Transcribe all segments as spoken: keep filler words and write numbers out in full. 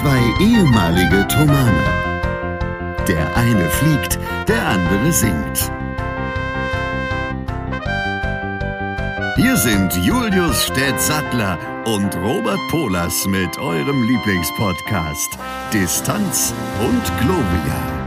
Zwei ehemalige Tomane. Der eine fliegt, der andere singt. Hier sind Julius Städtsattler und Robert Polas mit eurem Lieblingspodcast Distanz und Globia.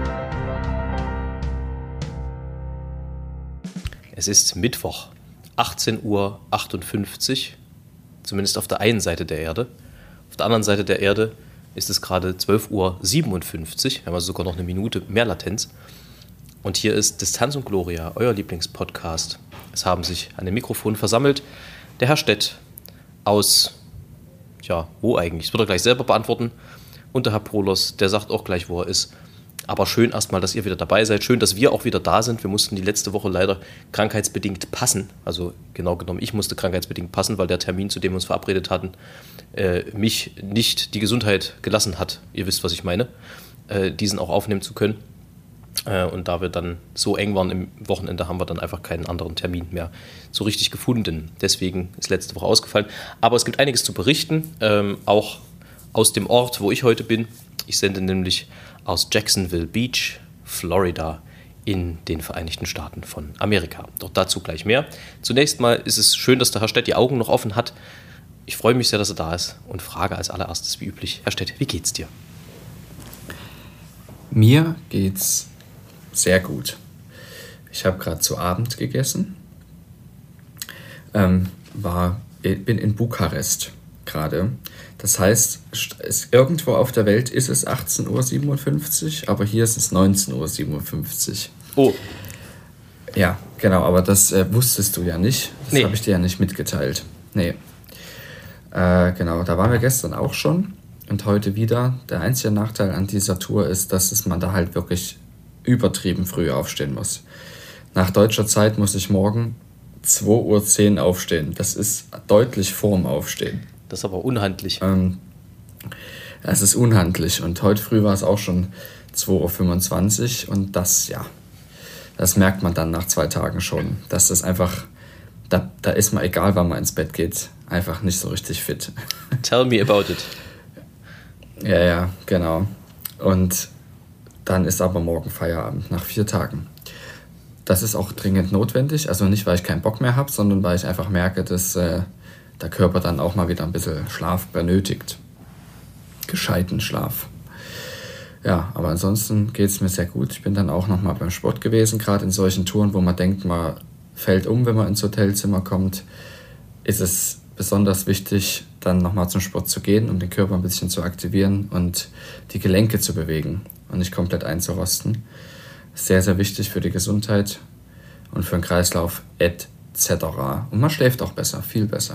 Es ist Mittwoch, achtzehn Uhr achtundfünfzig, zumindest auf der einen Seite der Erde. Auf der anderen Seite der Erde ist es gerade zwölf Uhr siebenundfünfzig, wir haben also sogar noch eine Minute mehr Latenz. Und hier ist Distanz und Gloria, euer Lieblingspodcast. Es haben sich an dem Mikrofon versammelt der Herr Städt aus, ja, wo eigentlich? Das wird er gleich selber beantworten. Und der Herr Polos, der sagt auch gleich, wo er ist. Aber schön erstmal, dass ihr wieder dabei seid. Schön, dass wir auch wieder da sind. Wir mussten die letzte Woche leider krankheitsbedingt passen. Also genau genommen, ich musste krankheitsbedingt passen, weil der Termin, zu dem wir uns verabredet hatten, äh, mich nicht die Gesundheit gelassen hat. Ihr wisst, was ich meine. Äh, diesen auch aufnehmen zu können. Äh, und da wir dann so eng waren im Wochenende, haben wir dann einfach keinen anderen Termin mehr so richtig gefunden. Deswegen ist letzte Woche ausgefallen. Aber es gibt einiges zu berichten, ähm, auch aus dem Ort, wo ich heute bin. Ich sende nämlich aus Jacksonville Beach, Florida, in den Vereinigten Staaten von Amerika. Doch dazu gleich mehr. Zunächst mal ist es schön, dass der Herr Städt die Augen noch offen hat. Ich freue mich sehr, dass er da ist und frage als allererstes wie üblich: Herr Städt, wie geht's dir? Mir geht's sehr gut. Ich habe gerade zu Abend gegessen, ähm, war, bin in Bukarest gerade. Das heißt, es, irgendwo auf der Welt ist es achtzehn Uhr siebenundfünfzig, aber hier ist es neunzehn Uhr siebenundfünfzig. Oh. Ja, genau, aber das äh, wusstest du ja nicht. Das nee. habe ich dir ja nicht mitgeteilt. Nee. Äh, genau, da waren wir gestern auch schon und heute wieder. Der einzige Nachteil an dieser Tour ist, dass es man da halt wirklich übertrieben früh aufstehen muss. Nach deutscher Zeit muss ich morgen zwei Uhr zehn aufstehen. Das ist deutlich vorm Aufstehen. Das ist aber unhandlich. Ähm, es ist unhandlich. Und heute früh war es auch schon zwei Uhr fünfundzwanzig. Und das, ja, das merkt man dann nach zwei Tagen schon. Dass das einfach, da, da ist man, egal wann man ins Bett geht, einfach nicht so richtig fit. Tell me about it. Ja, ja, genau. Und dann ist aber morgen Feierabend, nach vier Tagen. Das ist auch dringend notwendig. Also nicht, weil ich keinen Bock mehr habe, sondern weil ich einfach merke, dass äh, der Körper dann auch mal wieder ein bisschen Schlaf benötigt. Gescheiten Schlaf. Ja, aber ansonsten geht es mir sehr gut. Ich bin dann auch nochmal beim Sport gewesen, gerade in solchen Touren, wo man denkt, man fällt um, wenn man ins Hotelzimmer kommt, ist es besonders wichtig, dann nochmal zum Sport zu gehen, um den Körper ein bisschen zu aktivieren und die Gelenke zu bewegen und nicht komplett einzurosten. Sehr, sehr wichtig für die Gesundheit und für den Kreislauf et cetera. Und man schläft auch besser, viel besser.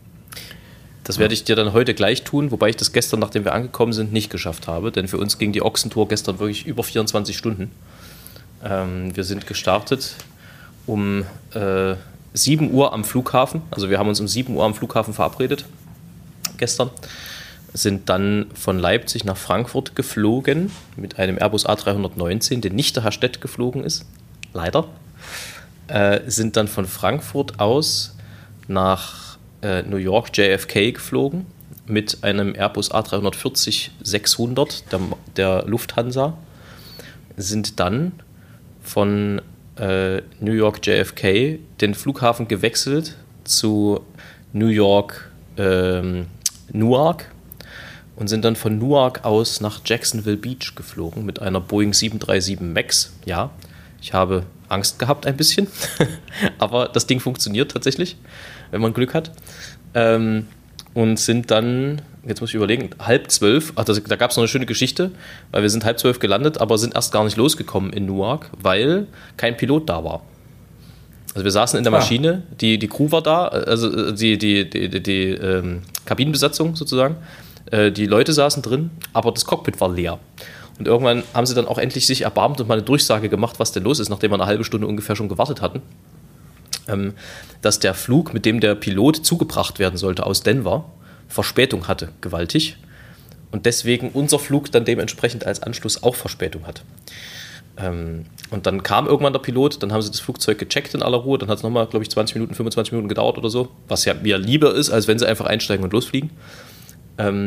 Das werde ich dir dann heute gleich tun, wobei ich das gestern, nachdem wir angekommen sind, nicht geschafft habe. Denn für uns ging die Ochsentour gestern wirklich über vierundzwanzig Stunden. Ähm, wir sind gestartet um äh, sieben Uhr am Flughafen. Also wir haben uns um sieben Uhr am Flughafen verabredet gestern. Sind dann von Leipzig nach Frankfurt geflogen mit einem Airbus A drei neunzehn, der nicht der Herr Städt geflogen ist. Leider. Äh, sind dann von Frankfurt aus nach New York J F K geflogen mit einem Airbus A drei vierzig sechshundert der, der Lufthansa, sind dann von äh, New York J F K den Flughafen gewechselt zu New York ähm, Newark und sind dann von Newark aus nach Jacksonville Beach geflogen mit einer Boeing sieben drei sieben MAX. Ja, ich habe Angst gehabt ein bisschen, aber das Ding funktioniert tatsächlich, wenn man Glück hat. Ähm, und sind dann, jetzt muss ich überlegen, halb zwölf, ach, das, da gab es noch eine schöne Geschichte, weil wir sind halb zwölf gelandet, aber sind erst gar nicht losgekommen in Newark, weil kein Pilot da war. Also wir saßen in der Maschine, die, die Crew war da, also die, die, die, die, die ähm, Kabinenbesatzung sozusagen, äh, die Leute saßen drin, aber das Cockpit war leer. Und irgendwann haben sie dann auch endlich sich erbarmt und mal eine Durchsage gemacht, was denn los ist, nachdem wir eine halbe Stunde ungefähr schon gewartet hatten. Ähm, dass der Flug, mit dem der Pilot zugebracht werden sollte aus Denver, Verspätung hatte, gewaltig. Und deswegen unser Flug dann dementsprechend als Anschluss auch Verspätung hat. Ähm, und dann kam irgendwann der Pilot, dann haben sie das Flugzeug gecheckt in aller Ruhe, dann hat es nochmal, glaube ich, zwanzig Minuten, fünfundzwanzig Minuten gedauert oder so, was ja mir lieber ist, als wenn sie einfach einsteigen und losfliegen. Ähm,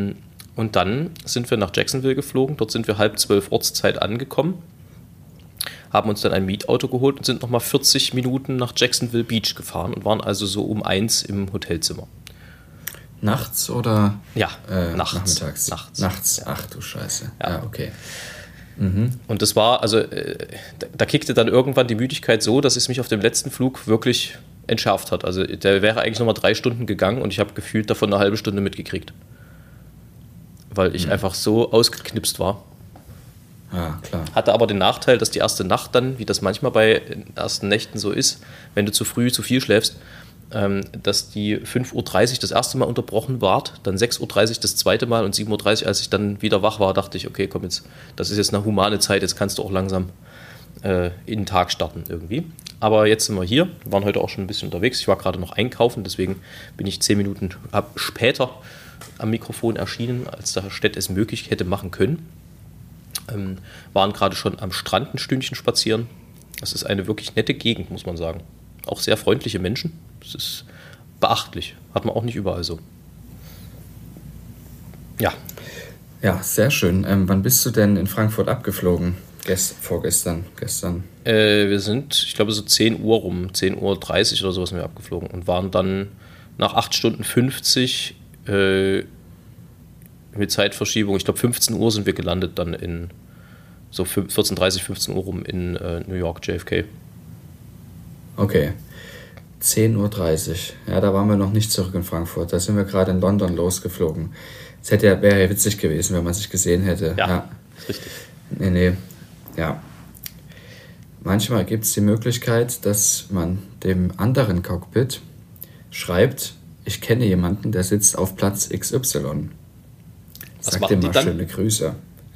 Und dann sind wir nach Jacksonville geflogen. Dort sind wir halb zwölf Ortszeit angekommen, haben uns dann ein Mietauto geholt und sind nochmal vierzig Minuten nach Jacksonville Beach gefahren und waren also so um eins im Hotelzimmer. Nachts oder ja, äh, nachts. nachmittags? Nachts. Nachts, Ja. Ach du Scheiße. Ja, ja okay. Mhm. Und das war, also äh, da, da kickte dann irgendwann die Müdigkeit so, dass es mich auf dem letzten Flug wirklich entschärft hat. Also der wäre eigentlich nochmal drei Stunden gegangen und ich habe gefühlt davon eine halbe Stunde mitgekriegt. Weil ich mhm. einfach so ausgeknipst war. Ja, klar. Hatte aber den Nachteil, dass die erste Nacht dann, wie das manchmal bei ersten Nächten so ist, wenn du zu früh zu viel schläfst, ähm, dass die fünf Uhr dreißig das erste Mal unterbrochen ward, dann sechs Uhr dreißig das zweite Mal und sieben Uhr dreißig, als ich dann wieder wach war, dachte ich, okay, komm jetzt, das ist jetzt eine humane Zeit, jetzt kannst du auch langsam äh, in den Tag starten irgendwie. Aber jetzt sind wir hier, wir waren heute auch schon ein bisschen unterwegs, ich war gerade noch einkaufen, deswegen bin ich zehn Minuten ab später am Mikrofon erschienen, als der Stett es möglich hätte machen können. Ähm, waren gerade schon am Strand ein Stündchen spazieren. Das ist eine wirklich nette Gegend, muss man sagen. Auch sehr freundliche Menschen. Das ist beachtlich. Hat man auch nicht überall so. Ja. Ja, sehr schön. Ähm, wann bist du denn in Frankfurt abgeflogen? Gest- vorgestern, gestern? Äh, wir sind, ich glaube, so zehn Uhr rum, zehn Uhr dreißig oder so sind wir abgeflogen und waren dann nach acht Stunden fünfzig äh, mit Zeitverschiebung, ich glaube fünfzehn Uhr sind wir gelandet dann in so vierzehn Uhr dreißig, fünfzehn Uhr rum in äh, New York, J F K. Okay, zehn Uhr dreißig. Ja, da waren wir noch nicht zurück in Frankfurt. Da sind wir gerade in London losgeflogen. Es hätte ja, wäre ja witzig gewesen, wenn man sich gesehen hätte. Ja, ja. Ist richtig. Nee, nee, ja. Manchmal gibt es die Möglichkeit, dass man dem anderen Cockpit schreibt, ich kenne jemanden, der sitzt auf Platz X Y. Was Sag machen dir die mal dann? schöne Grüße.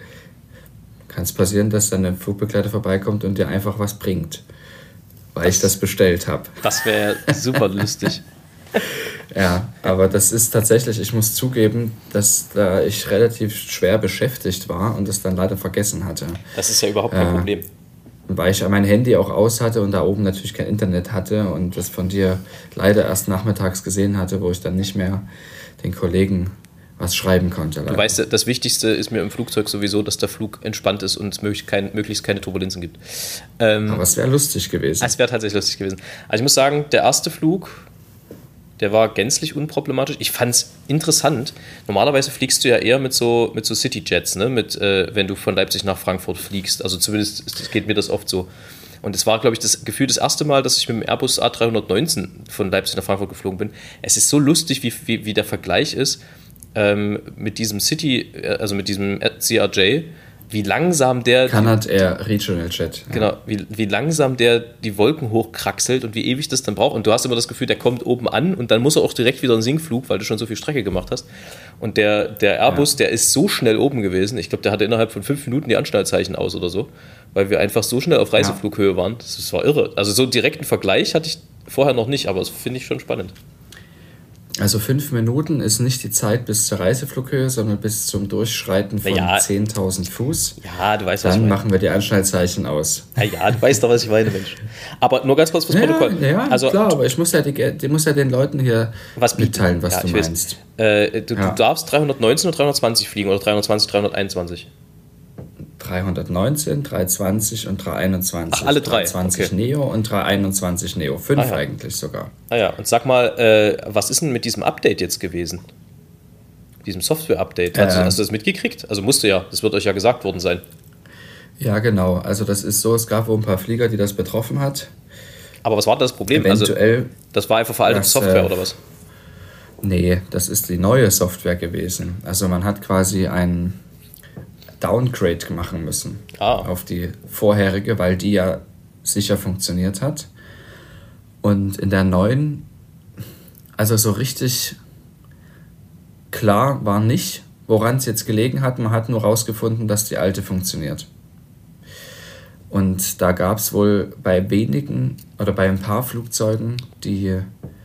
Kann es passieren, dass dann ein Flugbegleiter vorbeikommt und dir einfach was bringt, weil Das- ich das bestellt habe. Das wäre super lustig. Ja, aber das ist tatsächlich, ich muss zugeben, dass da ich relativ schwer beschäftigt war und es dann leider vergessen hatte. Das ist ja überhaupt kein Äh, Problem. Weil ich mein Handy auch aus hatte und da oben natürlich kein Internet hatte und das von dir leider erst nachmittags gesehen hatte, wo ich dann nicht mehr den Kollegen was schreiben konnte. Du weißt, ja, das Wichtigste ist mir im Flugzeug sowieso, dass der Flug entspannt ist und es möglichst, kein, möglichst keine Turbulenzen gibt. Ähm, Aber es wäre lustig gewesen. Es wäre tatsächlich lustig gewesen. Also ich muss sagen, der erste Flug, der war gänzlich unproblematisch. Ich fand es interessant. Normalerweise fliegst du ja eher mit so, mit so Cityjets, ne? mit, äh, wenn du von Leipzig nach Frankfurt fliegst. Also zumindest ist- geht mir das oft so. Und es war, glaube ich, das Gefühl das erste Mal, dass ich mit dem Airbus A drei neunzehn von Leipzig nach Frankfurt geflogen bin. Es ist so lustig, wie, wie, wie der Vergleich ist ähm, mit diesem City, äh, also mit diesem C R J, wie langsam der... Canad Air Regional Jet. Ja. Genau, wie, wie langsam der die Wolken hochkraxelt und wie ewig das dann braucht. Und du hast immer das Gefühl, der kommt oben an und dann muss er auch direkt wieder einen Sinkflug, weil du schon so viel Strecke gemacht hast. Und der, der Airbus, Ja. der ist so schnell oben gewesen. Ich glaube, der hatte innerhalb von fünf Minuten die Anschnallzeichen aus oder so, weil wir einfach so schnell auf Reiseflughöhe waren. Das, das war irre. Also so einen direkten Vergleich hatte ich vorher noch nicht, aber das finde ich schon spannend. Also fünf Minuten ist nicht die Zeit bis zur Reiseflughöhe, sondern bis zum Durchschreiten von Naja. zehntausend Fuß. Ja, du weißt, was ich Dann meine. machen wir die Anschnallzeichen aus. Ja, ja, du weißt doch, was ich meine, Mensch. Aber nur ganz kurz fürs Ja, Protokoll. ja, also, klar, aber ich muss ja, die, die muss ja den Leuten hier was bieten. mitteilen, was Ja, du ich weiß. meinst. Äh, du, Ja. du darfst dreihundertneunzehn oder dreihundertzwanzig fliegen oder dreihundertzwanzig, dreihunderteinundzwanzig. dreihundertneunzehn, dreihundertzwanzig und dreihunderteinundzwanzig. Ach, alle drei, dreihundertzwanzig okay. Neo und dreihunderteinundzwanzig Neo. Fünf Ah, ja. eigentlich sogar. Ah ja, und sag mal, äh, was ist denn mit diesem Update jetzt gewesen? Diesem Software-Update? Hast, du- Äh. hast du das mitgekriegt? Also musste ja, das wird euch ja gesagt worden sein. Ja, genau. Also das ist so, es gab wohl ein paar Flieger, die das betroffen hat. Aber was war das Problem? Also, Eventuell, das war einfach veraltete das, Software äh, oder was? nee, das ist die neue Software gewesen. Also man hat quasi ein Downgrade machen müssen Ah. auf die vorherige, weil die ja sicher funktioniert hat. Und in der neuen, also so richtig klar war nicht, woran es jetzt gelegen hat. Man hat nur rausgefunden, dass die alte funktioniert. Und da gab es wohl bei wenigen oder bei ein paar Flugzeugen die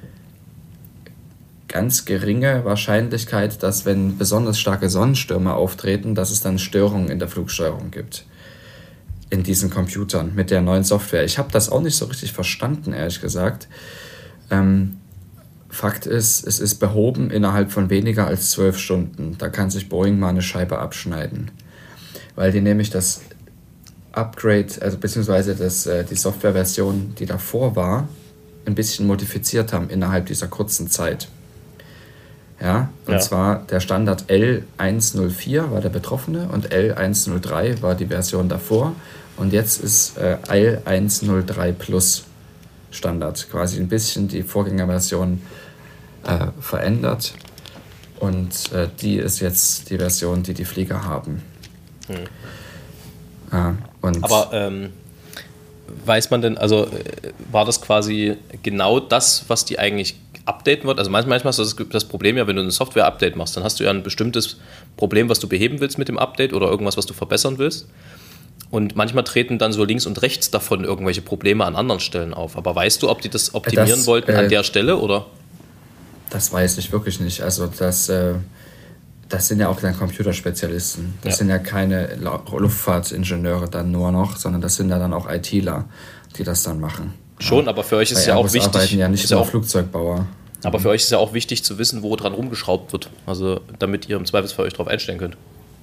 ganz geringe Wahrscheinlichkeit, dass wenn besonders starke Sonnenstürme auftreten, dass es dann Störungen in der Flugsteuerung gibt. In diesen Computern mit der neuen Software. Ich habe das auch nicht so richtig verstanden, ehrlich gesagt. Ähm, Fakt ist, es ist behoben innerhalb von weniger als zwölf Stunden. Da kann sich Boeing mal eine Scheibe abschneiden. Weil die nämlich das Upgrade, also beziehungsweise das, äh, die Softwareversion, die davor war, ein bisschen modifiziert haben innerhalb dieser kurzen Zeit. Ja, und ja. zwar der Standard L hundertvierer war der betroffene und L hundertdrei war die Version davor und jetzt ist äh, L hundertdrei Plus Standard, quasi ein bisschen die Vorgängerversion äh, verändert und äh, die ist jetzt die Version, die die Flieger haben. Hm. Ja, und aber ähm, weiß man denn, also war das quasi genau das, was die eigentlich updaten wird? Also manchmal hast du das, das Problem ja, wenn du ein Software-Update machst, dann hast du ja ein bestimmtes Problem, was du beheben willst mit dem Update oder irgendwas, was du verbessern willst. Und manchmal treten dann so links und rechts davon irgendwelche Probleme an anderen Stellen auf. Aber weißt du, ob die das optimieren das, wollten äh, an der Stelle, oder? Das weiß ich wirklich nicht. Also das, äh, das sind ja auch dann Computerspezialisten. Das ja. sind ja keine Luftfahrtingenieure dann nur noch, sondern das sind ja dann auch ITler, die das dann machen. Schon, ja. aber für euch ist es ja auch wichtig. Arbeiten ja nicht nur auch, Flugzeugbauer. Aber für euch ist ja auch wichtig zu wissen, wo dran rumgeschraubt wird. Also damit ihr im Zweifelsfall euch darauf einstellen könnt.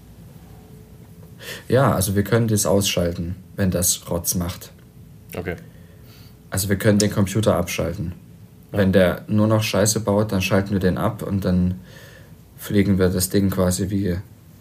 Ja, also wir können das ausschalten, wenn das Rotz macht. Okay. Also wir können den Computer abschalten. Ja. Wenn der nur noch Scheiße baut, dann schalten wir den ab und dann fliegen wir das Ding quasi wie,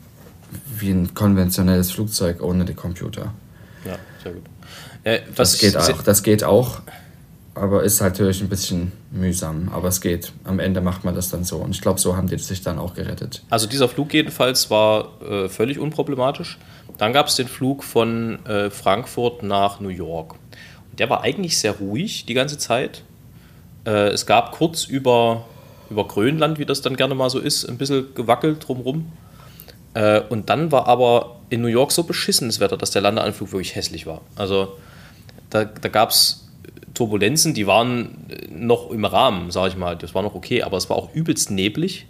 wie ein konventionelles Flugzeug ohne den Computer. Ja, sehr gut. Äh, das, geht auch, das geht auch, aber ist halt natürlich ein bisschen mühsam. Aber es geht. Am Ende macht man das dann so. Und ich glaube, so haben die sich dann auch gerettet. Also dieser Flug jedenfalls war äh, völlig unproblematisch. Dann gab es den Flug von äh, Frankfurt nach New York. Und der war eigentlich sehr ruhig die ganze Zeit. Äh, es gab kurz über, über Grönland, wie das dann gerne mal so ist, ein bisschen gewackelt drumherum. Äh, und dann war aber in New York so beschissenes Wetter, dass der Landeanflug wirklich hässlich war. Also da, da gab es Turbulenzen, die waren noch im Rahmen, sage ich mal. Das war noch okay, aber es war auch übelst neblig.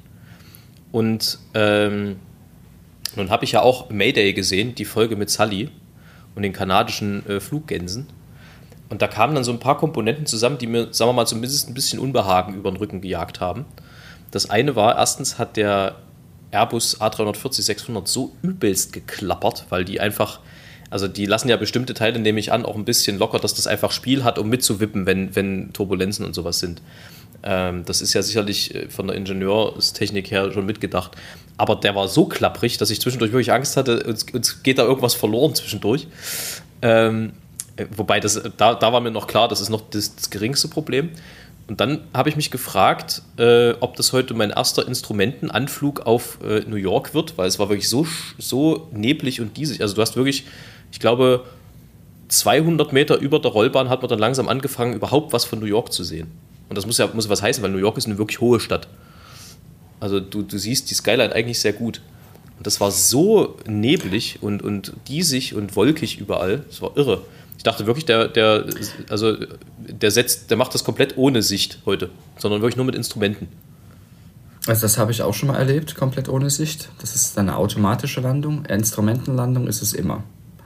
Und ähm, nun habe ich ja auch Mayday gesehen, die Folge mit Sully und den kanadischen äh, Fluggänsen. Und da kamen dann so ein paar Komponenten zusammen, die mir, sagen wir mal, zumindest ein bisschen Unbehagen über den Rücken gejagt haben. Das eine war, erstens hat der Airbus A drei vierzig sechshundert so übelst geklappert, weil die einfach, also die lassen ja bestimmte Teile, nehme ich an, auch ein bisschen locker, dass das einfach Spiel hat, um mitzuwippen, wenn, wenn Turbulenzen und sowas sind. Ähm, das ist ja sicherlich von der Ingenieurstechnik her schon mitgedacht. Aber der war so klapprig, dass ich zwischendurch wirklich Angst hatte, uns, uns geht da irgendwas verloren zwischendurch. Ähm, wobei, das, da, da war mir noch klar, das ist noch das, das geringste Problem. Und dann habe ich mich gefragt, äh, ob das heute mein erster Instrumentenanflug auf äh, New York wird, weil es war wirklich so, so neblig und diesig. Also du hast wirklich, ich glaube, zweihundert Meter über der Rollbahn hat man dann langsam angefangen, überhaupt was von New York zu sehen. Und das muss ja muss was heißen, weil New York ist eine wirklich hohe Stadt. Also du, du siehst die Skyline eigentlich sehr gut. Und das war so neblig und, und diesig und wolkig überall. Das war irre. Ich dachte wirklich, der, der, also der, setzt, der macht das komplett ohne Sicht heute, sondern wirklich nur mit Instrumenten. Also das habe ich auch schon mal erlebt, komplett ohne Sicht. Das ist eine automatische Landung. Instrumentenlandung ist es immer.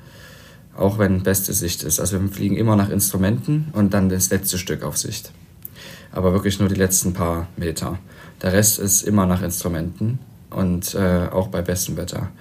Auch wenn beste Sicht ist. Also wir fliegen immer nach Instrumenten und dann das letzte Stück auf Sicht. Aber wirklich nur die letzten paar Meter. Der Rest ist immer nach Instrumenten und äh, auch bei bestem Wetter.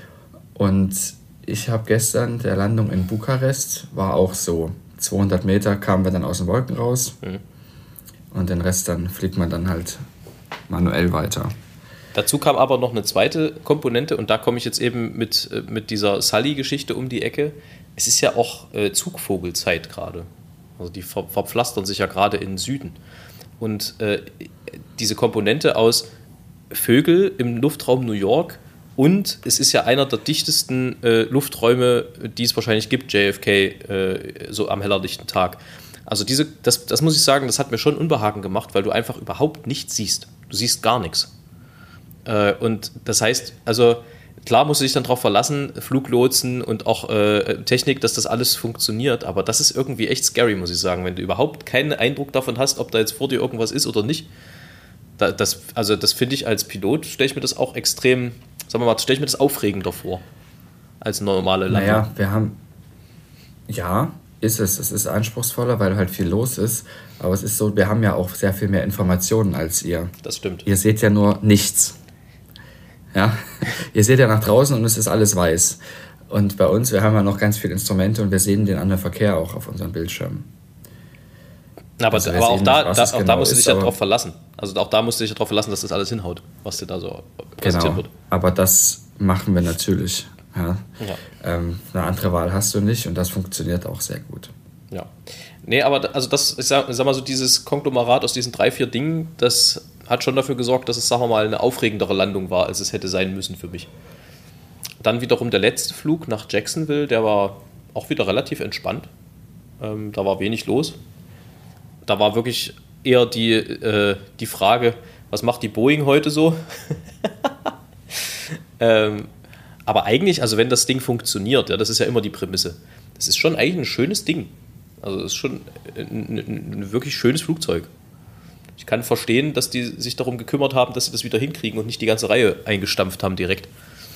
Und ich habe gestern, der Landung in Bukarest war auch so. zweihundert Meter kamen wir dann aus den Wolken raus mhm. und den Rest dann fliegt man dann halt manuell weiter. Dazu kam aber noch eine zweite Komponente und da komme ich jetzt eben mit, mit dieser Sully-Geschichte um die Ecke. Es ist ja auch äh, Zugvogelzeit gerade. Also die ver- verpflastern sich ja gerade in den Süden. Und äh, diese Komponente aus Vögel im Luftraum New York und es ist ja einer der dichtesten äh, Lufträume, die es wahrscheinlich gibt, J F K, äh, so am hellerlichten Tag. Also diese, das, das muss ich sagen, das hat mir schon Unbehagen gemacht, weil du einfach überhaupt nichts siehst. Du siehst gar nichts. Äh, und das heißt, also klar musst du dich dann darauf verlassen, Fluglotsen und auch äh, Technik, dass das alles funktioniert, aber das ist irgendwie echt scary, muss ich sagen, wenn du überhaupt keinen Eindruck davon hast, ob da jetzt vor dir irgendwas ist oder nicht. Da, das, also das finde ich als Pilot, stelle ich mir das auch extrem, sagen wir mal, stelle ich mir das aufregender vor, als normale Landung. Naja, wir haben, ja, ist es. Es ist anspruchsvoller, weil halt viel los ist. Aber es ist so, wir haben ja auch sehr viel mehr Informationen als ihr. Das stimmt. Ihr seht ja nur nichts. Ja? Ihr seht ja nach draußen und es ist alles weiß. Und bei uns, wir haben ja noch ganz viele Instrumente und wir sehen den anderen Verkehr auch auf unseren Bildschirmen. Aber, Also wir aber auch sehen da, nicht, was da, es auch genau da musst du ist, dich ja aber- drauf verlassen. Also auch da musst du dich ja drauf verlassen, dass das alles hinhaut, was dir da so präsentiert Genau. wird. Aber das machen wir natürlich. Ja? Ja. Ähm, eine andere Wahl hast du nicht und das funktioniert auch sehr gut. Ja. Nee, aber da- also das, ich sag, sag mal so, dieses Konglomerat aus diesen drei, vier Dingen, das hat schon dafür gesorgt, dass es, sagen wir mal, eine aufregendere Landung war, als es hätte sein müssen für mich. Dann wiederum der letzte Flug nach Jacksonville, der war auch wieder relativ entspannt. Ähm, da war wenig los. Da war wirklich eher die, äh, die Frage, was macht die Boeing heute so? ähm, aber eigentlich, also wenn das Ding funktioniert, ja, das ist ja immer die Prämisse, das ist schon eigentlich ein schönes Ding. Also es ist schon ein, ein, ein wirklich schönes Flugzeug. Ich kann verstehen, dass die sich darum gekümmert haben, dass sie das wieder hinkriegen und nicht die ganze Reihe eingestampft haben direkt.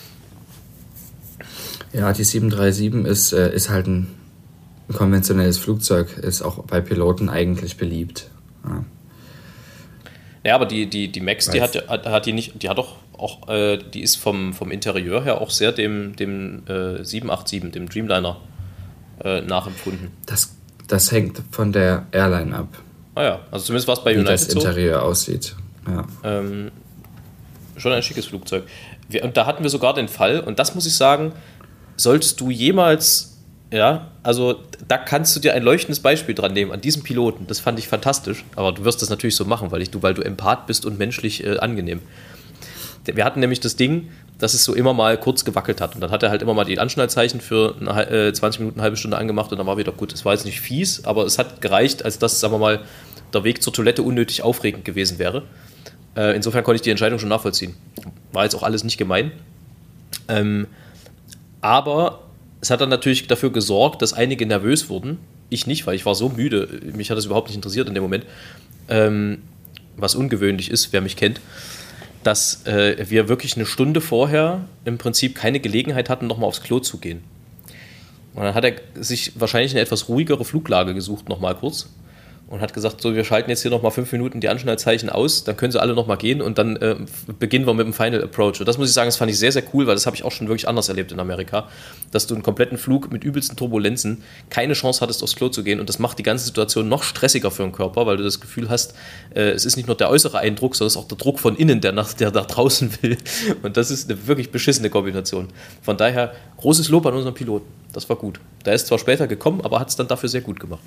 Ja, die sieben drei sieben ist, äh, ist halt ein, ein konventionelles Flugzeug, ist auch bei Piloten eigentlich beliebt. Ja. Ja, aber die, die, die Max, die Weiß. hat, hat, hat die nicht, die hat doch auch, äh, die ist vom, vom Interieur her auch sehr dem, dem äh, sieben acht sieben, dem Dreamliner, äh, nachempfunden. Das, das hängt von der Airline ab, Ah ja, also zumindest war es bei wie das United so. Interieur aussieht. Ja. Ähm, schon ein schickes Flugzeug. Wir, und da hatten wir sogar den Fall, und das muss ich sagen, solltest du jemals, ja, also da kannst du dir ein leuchtendes Beispiel dran nehmen, an diesem Piloten, das fand ich fantastisch, aber du wirst das natürlich so machen, weil, ich, du, weil du Empath bist und menschlich äh, angenehm. Wir hatten nämlich das Ding, dass es so immer mal kurz gewackelt hat und dann hat er halt immer mal die Anschnallzeichen für eine, äh, zwanzig Minuten, eine halbe Stunde angemacht und dann war wieder gut. Es war jetzt nicht fies, aber es hat gereicht, als dass, sagen wir mal, der Weg zur Toilette unnötig aufregend gewesen wäre. Äh, insofern konnte ich die Entscheidung schon nachvollziehen. War jetzt auch alles nicht gemein. Ähm, aber es hat dann natürlich dafür gesorgt, dass einige nervös wurden. Ich nicht, weil ich war so müde. Mich hat das überhaupt nicht interessiert in dem Moment. Ähm, was ungewöhnlich ist, wer mich kennt. Dass äh, wir wirklich eine Stunde vorher im Prinzip keine Gelegenheit hatten, nochmal aufs Klo zu gehen. Und dann hat er sich wahrscheinlich eine etwas ruhigere Fluglage gesucht, nochmal kurz. Und hat gesagt, so, wir schalten jetzt hier nochmal fünf Minuten die Anschnallzeichen aus, dann können sie alle nochmal gehen und dann äh, beginnen wir mit dem Final Approach. Und das muss ich sagen, das fand ich sehr, sehr cool, weil das habe ich auch schon wirklich anders erlebt in Amerika, dass du einen kompletten Flug mit übelsten Turbulenzen keine Chance hattest, aufs Klo zu gehen und das macht die ganze Situation noch stressiger für den Körper, weil du das Gefühl hast, äh, es ist nicht nur der äußere Eindruck, sondern es ist auch der Druck von innen, der nach, der nach draußen will. Und das ist eine wirklich beschissene Kombination. Von daher, großes Lob an unseren Piloten. Das war gut. Der ist zwar später gekommen, aber hat es dann dafür sehr gut gemacht.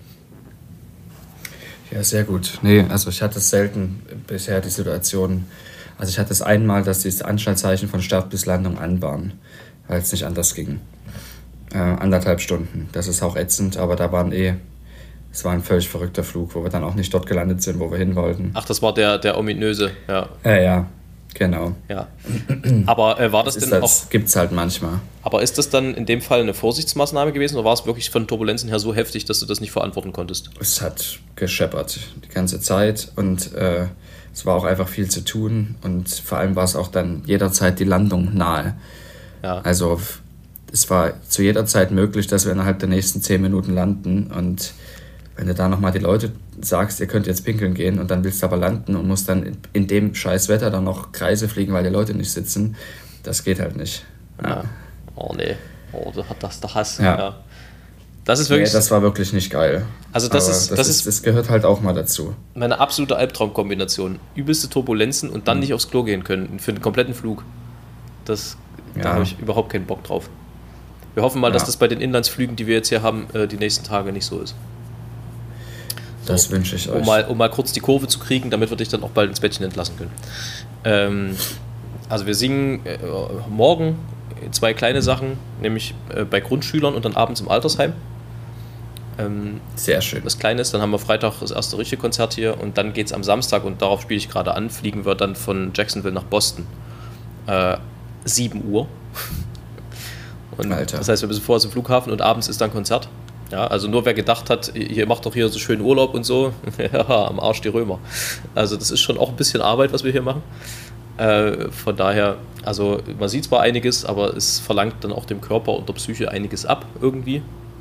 Ja, sehr gut. Nee, also ich hatte es selten bisher die Situation. Also ich hatte es einmal, dass die Anschnallzeichen von Start bis Landung an waren, weil es nicht anders ging. Äh, anderthalb Stunden. Das ist auch ätzend, aber da waren eh, es war ein völlig verrückter Flug, wo wir dann auch nicht dort gelandet sind, wo wir hin wollten. Ach, das war der, der ominöse, ja. Ja, ja, genau. ja. Aber äh, war das, Das, denn auch, das gibt es halt manchmal. aber ist das dann in dem Fall eine Vorsichtsmaßnahme gewesen oder war es wirklich von Turbulenzen her so heftig, dass du das nicht verantworten konntest? Es hat gescheppert die ganze Zeit und äh, es war auch einfach viel zu tun und vor allem war es auch dann jederzeit die Landung nahe. Ja. Also es war zu jeder Zeit möglich, dass wir innerhalb der nächsten zehn Minuten landen und wenn du da nochmal die Leute sagst, ihr könnt jetzt pinkeln gehen und dann willst du aber landen und musst dann in dem scheiß Wetter dann noch Kreise fliegen, weil die Leute nicht sitzen, das geht halt nicht. Ja. Oh nee, oh, das hat das der Hass. Ja. Ja. Das ist Nee, wirklich das war wirklich nicht geil. Also das Aber ist- das, das ist, ist- das gehört halt auch mal dazu. meine absolute Albtraumkombination. Übelste Turbulenzen und dann Mhm. nicht aufs Klo gehen können für den kompletten Flug. Das, Da Ja. habe ich überhaupt keinen Bock drauf. Wir hoffen mal, Ja. dass das bei den Inlandsflügen, die wir jetzt hier haben, äh, die nächsten Tage nicht so ist. Das wünsche ich euch. Um mal, um mal kurz die Kurve zu kriegen, damit wir dich dann auch bald ins Bettchen entlassen können. Ähm, also wir singen äh, morgen zwei kleine Sachen, nämlich äh, bei Grundschülern und dann abends im Altersheim. Ähm, Sehr schön. das Kleine ist, dann haben wir Freitag das erste richtige Konzert hier und dann geht es am Samstag, und darauf spiele ich gerade an, fliegen wir dann von Jacksonville nach Boston. Äh, sieben Uhr. Und Alter. das heißt, wir müssen vorher zum Flughafen und abends ist dann Konzert. Ja, also nur wer gedacht hat, ihr macht doch hier so schön Urlaub und so, ja, am Arsch die Römer. Also das ist schon auch ein bisschen Arbeit, was wir hier machen. Äh, von daher, also man sieht zwar einiges, aber es verlangt dann auch dem Körper und der Psyche einiges ab irgendwie.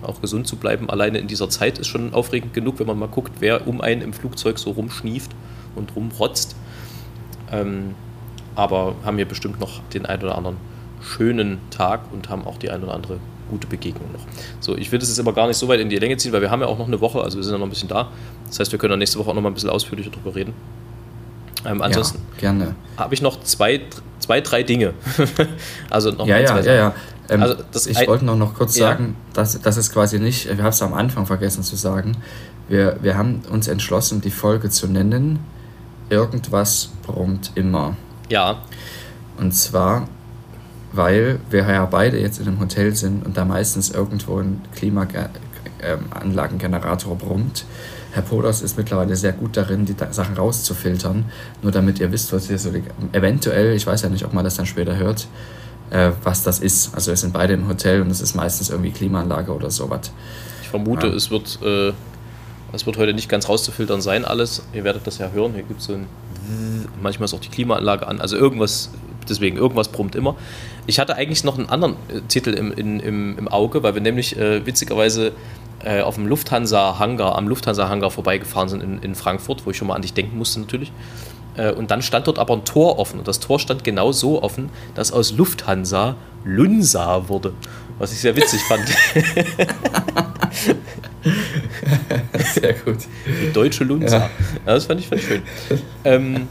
auch gesund zu bleiben. Alleine in dieser Zeit ist schon aufregend genug, wenn man mal guckt, wer um einen im Flugzeug so rumschnieft und rumrotzt. Ähm, aber haben hier bestimmt noch den einen oder anderen schönen Tag und haben auch die ein oder andere gute Begegnung noch. So, ich will das jetzt aber gar nicht so weit in die Länge ziehen, weil wir haben ja auch noch eine Woche, also wir sind ja noch ein bisschen da. Das heißt, wir können dann nächste Woche auch noch mal ein bisschen ausführlicher drüber reden. Ähm, ansonsten ja, gerne. Habe ich noch zwei, zwei, drei Dinge. also noch ja, mal ja, zwei ja, ja. Ähm, also das ich ein, wollte noch, noch kurz ja. sagen, dass das ist quasi nicht, wir haben es am Anfang vergessen zu sagen, wir, wir haben uns entschlossen, die Folge zu nennen, irgendwas brummt immer. Ja. Und zwar, weil wir ja beide jetzt in einem Hotel sind und da meistens irgendwo ein Klimaanlagengenerator brummt. Herr Poders ist mittlerweile sehr gut darin, die Sachen rauszufiltern. Nur damit ihr wisst, was ihr so eventuell, ich weiß ja nicht, ob man das dann später hört, äh, was das ist. Also wir sind beide im Hotel und es ist meistens irgendwie Klimaanlage oder sowas. Ich vermute, ja. es wird äh, es wird heute nicht ganz rauszufiltern sein alles. Ihr werdet das ja hören. Hier gibt es so ein manchmal ist auch die Klimaanlage an. Also irgendwas, deswegen, irgendwas brummt immer. Ich hatte eigentlich noch einen anderen äh, Titel im, in, im, im Auge, weil wir nämlich äh, witzigerweise äh, auf dem Lufthansa-Hangar, am Lufthansa-Hangar vorbeigefahren sind in, in Frankfurt, wo ich schon mal an dich denken musste natürlich. Äh, und dann stand dort aber ein Tor offen. Und das Tor stand genau so offen, dass aus Lufthansa Lunsa wurde. Was ich sehr witzig fand. Sehr gut. Die deutsche Lunsa. Ja. Ja, das fand ich, fand ich schön. Ähm,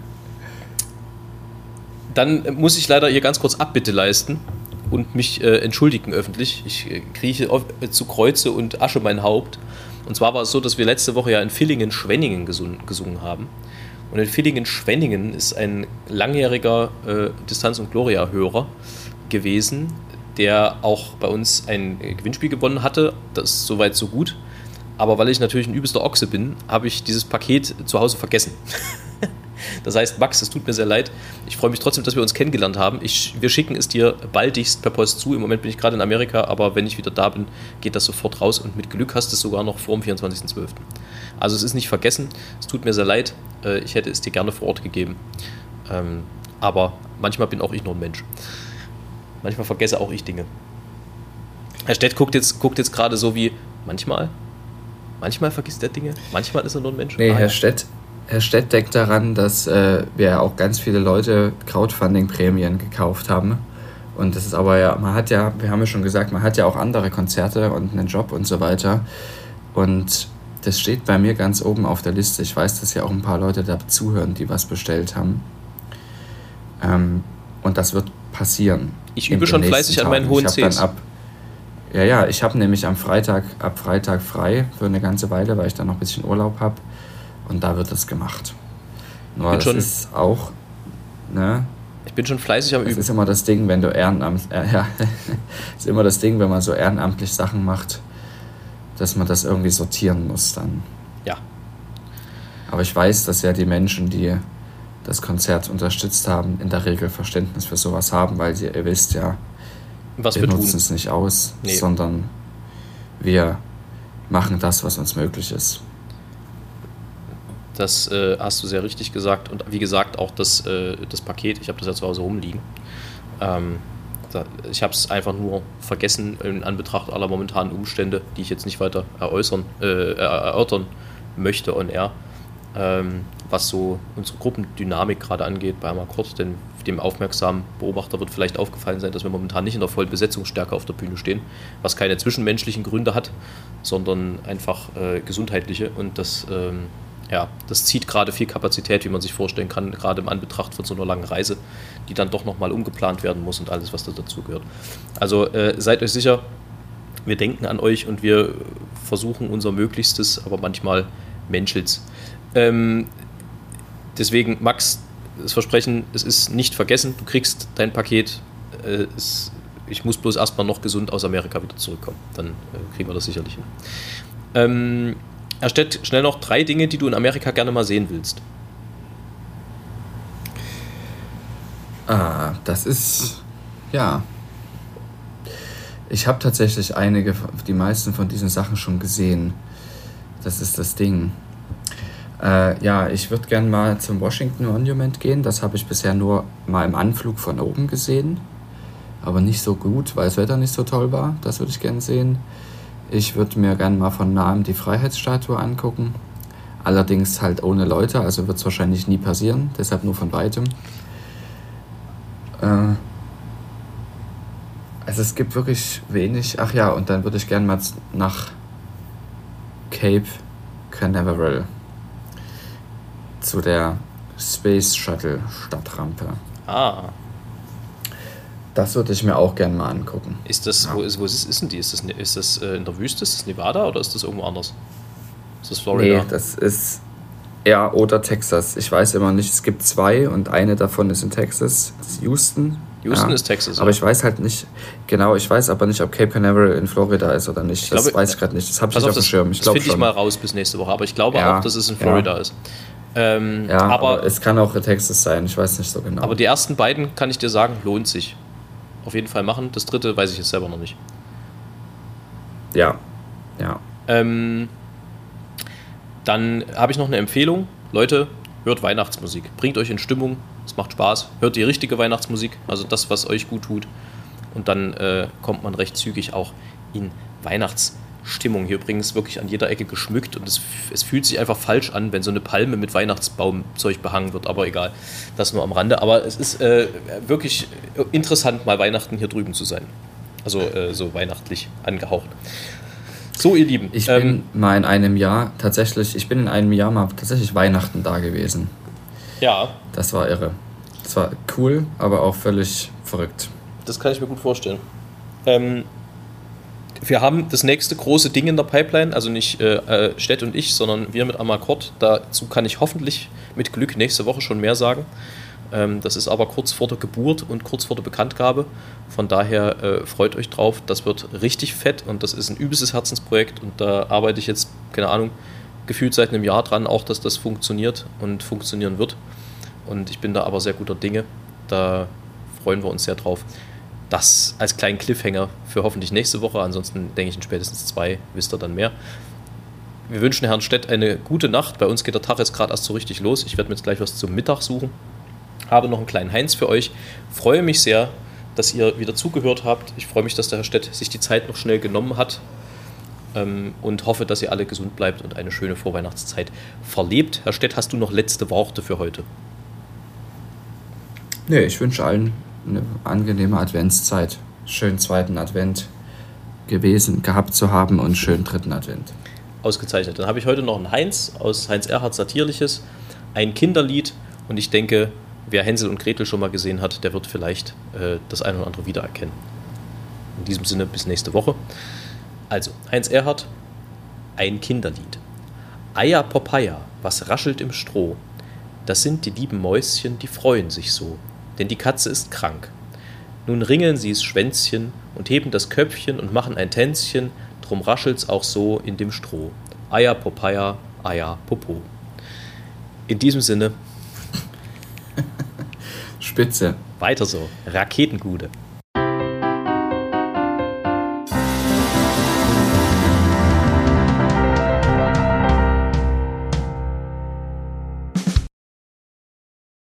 dann muss ich leider hier ganz kurz Abbitte leisten und mich äh, entschuldigen öffentlich. Ich äh, krieche auf, äh, zu Kreuze und Asche mein Haupt. Und zwar war es so, dass wir letzte Woche ja in Villingen-Schwenningen gesungen, gesungen haben. Und in Villingen-Schwenningen ist ein langjähriger äh, Distanz- und Gloria-Hörer gewesen, der auch bei uns ein Gewinnspiel gewonnen hatte. Das ist soweit so gut. Aber weil ich natürlich ein übelster Ochse bin, habe ich dieses Paket zu Hause vergessen. Das heißt, Max, es tut mir sehr leid. Ich freue mich trotzdem, dass wir uns kennengelernt haben. Ich, wir schicken es dir baldigst per Post zu. Im Moment bin ich gerade in Amerika, aber wenn ich wieder da bin, geht das sofort raus. Und mit Glück hast du es sogar noch vor dem vierundzwanzigsten zwölften Also es ist nicht vergessen. Es tut mir sehr leid. Ich hätte es dir gerne vor Ort gegeben. Aber manchmal bin auch ich nur ein Mensch. Manchmal vergesse auch ich Dinge. Herr Stett guckt jetzt, guckt jetzt gerade so wie, manchmal? Manchmal vergisst er Dinge? Manchmal ist er nur ein Mensch? Nee, ah, Herr ja. Stett, Herr Stett denkt daran, dass äh, wir auch ganz viele Leute Crowdfunding-Prämien gekauft haben. Und das ist aber ja, man hat ja, wir haben ja schon gesagt, man hat ja auch andere Konzerte und einen Job und so weiter. Und das steht bei mir ganz oben auf der Liste. Ich weiß, dass ja auch ein paar Leute da zuhören, die was bestellt haben. Ähm, und das wird passieren. Ich übe schon fleißig an meinen hohen Cs. Ab, ja, ja, ich habe nämlich am Freitag, ab Freitag frei für eine ganze Weile, weil ich dann noch ein bisschen Urlaub habe. Und da wird es gemacht. Nur das schon, ist auch, ne? Ich bin schon fleißig am Üben. Das ist immer das Ding, wenn du Ehrenamt, äh, ja, ist immer das Ding, wenn man so ehrenamtlich Sachen macht, dass man das irgendwie sortieren muss dann. Ja. Aber ich weiß, dass ja die Menschen, die das Konzert unterstützt haben, in der Regel Verständnis für sowas haben, weil sie, ihr wisst ja, was wir, wir nutzen es nicht aus, nee. sondern wir machen das, was uns möglich ist. Das äh, hast du sehr richtig gesagt. Und wie gesagt, auch das, äh, das Paket, ich habe das ja zu Hause rumliegen. Ähm, da, ich habe es einfach nur vergessen in Anbetracht aller momentanen Umstände, die ich jetzt nicht weiter eräußern, äh, erörtern möchte on air. Ähm, was so unsere Gruppendynamik gerade angeht bei Amakord, denn dem aufmerksamen Beobachter wird vielleicht aufgefallen sein, dass wir momentan nicht in der vollen Besetzungsstärke auf der Bühne stehen, was keine zwischenmenschlichen Gründe hat, sondern einfach äh, gesundheitliche und das, ähm, ja, das zieht gerade viel Kapazität, wie man sich vorstellen kann, gerade im Anbetracht von so einer langen Reise, die dann doch nochmal umgeplant werden muss und alles, was da dazu gehört. Also äh, seid euch sicher, wir denken an euch und wir versuchen unser Möglichstes, aber manchmal menschelt's. Ähm, deswegen, Max, das Versprechen, es ist nicht vergessen, du kriegst dein Paket. Äh, es, ich muss bloß erstmal noch gesund aus Amerika wieder zurückkommen. Dann äh, kriegen wir das sicherlich hin. Ähm, erstellt schnell noch drei Dinge, die du in Amerika gerne mal sehen willst. Ah, das ist, ja. Ich habe tatsächlich einige, die meisten von diesen Sachen schon gesehen. Das ist das Ding. Äh, ja, ich würde gerne mal zum Washington Monument gehen. Das habe ich bisher nur mal im Anflug von oben gesehen. Aber nicht so gut, weil das Wetter nicht so toll war. Das würde ich gerne sehen. Ich würde mir gerne mal von nahem die Freiheitsstatue angucken. Allerdings halt ohne Leute, also wird es wahrscheinlich nie passieren, deshalb nur von weitem. Äh, also es gibt wirklich wenig. Ach ja, und dann würde ich gerne mal nach Cape Canaveral zu der Space Shuttle Stadtrampe. Ah. Das würde ich mir auch gerne mal angucken. Ist das, ja. wo, ist, wo ist, ist denn die? Ist das, ist das äh, in der Wüste? Ist das Nevada oder ist das irgendwo anders? Ist das Florida? Nee, das ist ja oder Texas. Ich weiß immer nicht. Es gibt zwei und eine davon ist in Texas. Das ist Houston. Houston ja. ist Texas. Aber ja. ich weiß halt nicht, genau, ich weiß aber nicht, ob Cape Canaveral in Florida ist oder nicht. Das glaube, weiß ich gerade nicht. Das habe ich nicht auf dem Schirm. Ich das finde ich mal raus bis nächste Woche. Aber ich glaube ja. auch, dass es in Florida ja. ist. Ähm, ja, aber, aber es kann auch in Texas sein. Ich weiß nicht so genau. Aber die ersten beiden, kann ich dir sagen, lohnt sich. Auf jeden Fall machen. Das dritte weiß ich jetzt selber noch nicht. Ja, ja. Ähm, dann habe ich noch eine Empfehlung. Leute, hört Weihnachtsmusik. Bringt euch in Stimmung. Es macht Spaß. Hört die richtige Weihnachtsmusik. Also das, was euch gut tut. Und dann äh, kommt man recht zügig auch in Weihnachtsstimmung. Hier übrigens wirklich an jeder Ecke geschmückt. Und es, es fühlt sich einfach falsch an, wenn so eine Palme mit Weihnachtsbaumzeug behangen wird. Aber egal, das nur am Rande. Aber es ist äh, wirklich interessant, mal Weihnachten hier drüben zu sein. Also äh, so weihnachtlich angehaucht. So, ihr Lieben. Ich bin ähm, mal in einem Jahr tatsächlich, ich bin in einem Jahr mal tatsächlich Weihnachten da gewesen. Ja. Das war irre. Das war cool, aber auch völlig verrückt. Das kann ich mir gut vorstellen. Ähm, wir haben das nächste große Ding in der Pipeline, also nicht äh, Stett und ich, sondern wir mit Amakord. Dazu kann ich hoffentlich mit Glück nächste Woche schon mehr sagen. Ähm, das ist aber kurz vor der Geburt und kurz vor der Bekanntgabe. Von daher äh, freut euch drauf. Das wird richtig fett und das ist ein übelstes Herzensprojekt. Und da arbeite ich jetzt, keine Ahnung, gefühlt seit einem Jahr dran, auch dass das funktioniert und funktionieren wird. Und ich bin da aber sehr guter Dinge. Da freuen wir uns sehr drauf. Das als kleinen Cliffhanger für hoffentlich nächste Woche. Ansonsten denke ich in spätestens zwei wisst ihr dann mehr. Wir wünschen Herrn Stett eine gute Nacht. Bei uns geht der Tag jetzt gerade erst so richtig los. Ich werde mir jetzt gleich was zum Mittag suchen. Habe noch einen kleinen Heinz für euch. Freue mich sehr, dass ihr wieder zugehört habt. Ich freue mich, dass der Herr Stett sich die Zeit noch schnell genommen hat. Ähm, und hoffe, dass ihr alle gesund bleibt und eine schöne Vorweihnachtszeit verlebt. Herr Stett, hast du noch letzte Worte für heute? Nee, ich wünsche allen eine angenehme Adventszeit. Schönen zweiten Advent gewesen, gehabt zu haben und schönen dritten Advent. Ausgezeichnet. Dann habe ich heute noch einen Heinz aus Heinz Erhardt Satirliches, ein Kinderlied und ich denke, wer Hänsel und Gretel schon mal gesehen hat, der wird vielleicht äh, das eine oder andere wiedererkennen. In diesem Sinne, bis nächste Woche. Also, Heinz Erhardt, ein Kinderlied. Eia Popeye, was raschelt im Stroh? Das sind die lieben Mäuschen, die freuen sich so. Denn die Katze ist krank. Nun ringeln sie's Schwänzchen und heben das Köpfchen und machen ein Tänzchen, drum raschelt's auch so in dem Stroh. Eia Popeye, Eia Popo. In diesem Sinne. Spitze. Weiter so. Raketengude.